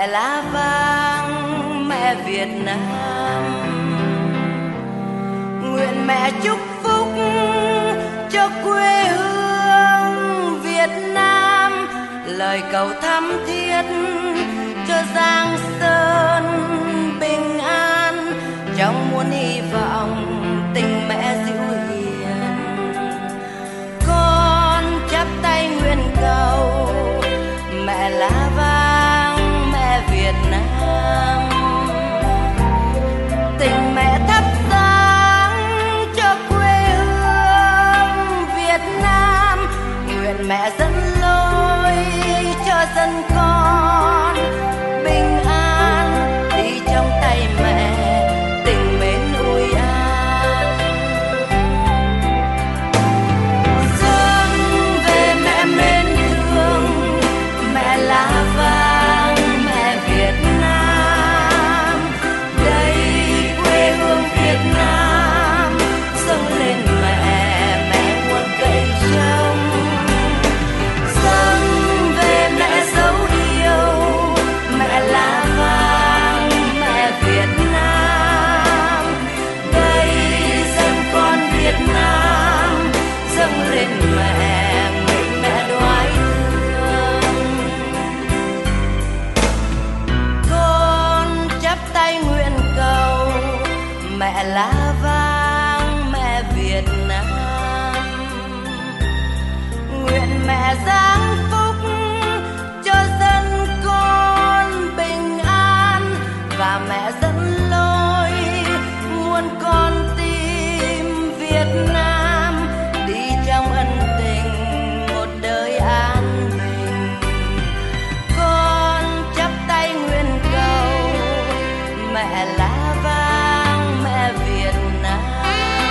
lá vàng mẹ Việt Nam, nguyện mẹ chúc phúc cho quê hương Việt Nam, lời cầu thắm thiết cho Giang Sơn bình an, trong muôn hy vọng tình mẹ dịu hiền. Con chắp tay nguyện cầu mẹ lá vàng mẹ Việt Nam, tình mẹ thắp sáng cho quê hương Việt Nam, nguyện mẹ dẫn lối cho dân con bình an, đi trong tay mẹ tình mến ủi an. Dâng về mẹ mến thương, mẹ lá vàng mẹ Việt Nam, đây quê hương Việt Nam, dâng lên mẹ, mẹ muôn cây trồng. Dâng về mẹ dấu yêu, mẹ lá vàng mẹ Việt Nam, đây dân con Việt Nam, dâng lên mẹ, nguyện mẹ đoái thương. Con chắp tay nguyện cầu mẹ lá vàng mẹ Việt Nam, nguyện mẹ giáng phúc cho dân con bình an, và mẹ dẫn lối muôn con tim Việt Nam, đi trong ân tình một đời an bình. Con chắp tay nguyện cầu mẹ lá vàng mẹ Việt Nam,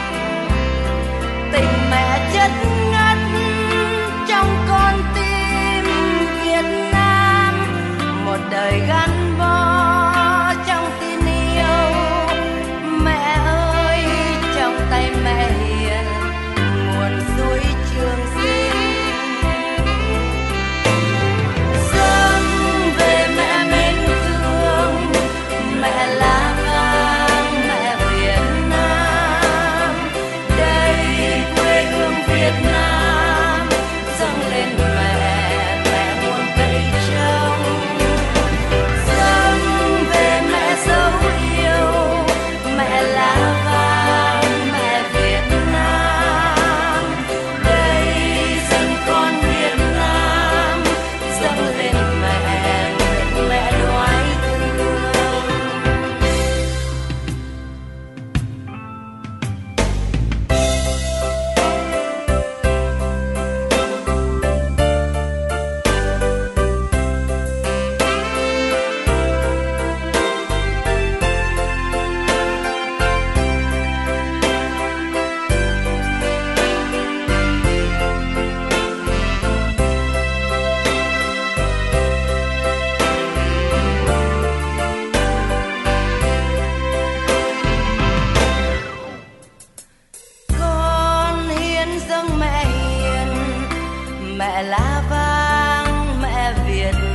tình mẹ chất ngất trong con tim Việt Nam, một đời gắn bó trong tin yêu. Mẹ ơi, trong tay mẹ hiền nguồn suối Trường Sinh. Dâng về mẹ mến thương, mẹ lá vàng mẹ Việt Nam, đây quê hương Việt Nam, dâng lên mẹ, mẹ muôn cây trồng. Dâng về mẹ dấu yêu, mẹ lá vàng mẹ Việt Nam, đây dân con Việt Nam, dâng lên mẹ, nguyện mẹ đoái thương. Con hiến dâng mẹ hiền, mẹ lá vàng mẹ Việt